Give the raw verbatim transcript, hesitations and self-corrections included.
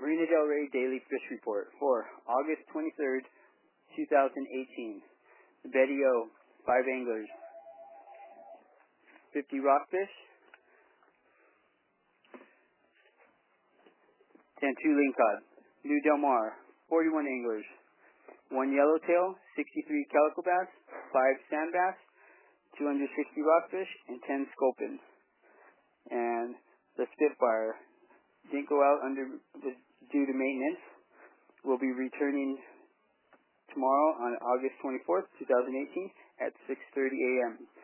Marina Del Rey Daily Fish Report for August twenty-third, two thousand eighteen. Betty O, five anglers, fifty rockfish, and two lingcod. New Del Mar, forty-one anglers, one yellowtail, sixty-three calico bass, five sand bass, two hundred sixty rockfish, and ten sculpins. And the Spitfire didn't go out under was due to maintenance. Will be returning tomorrow on August twenty-fourth, two thousand eighteen at six thirty a m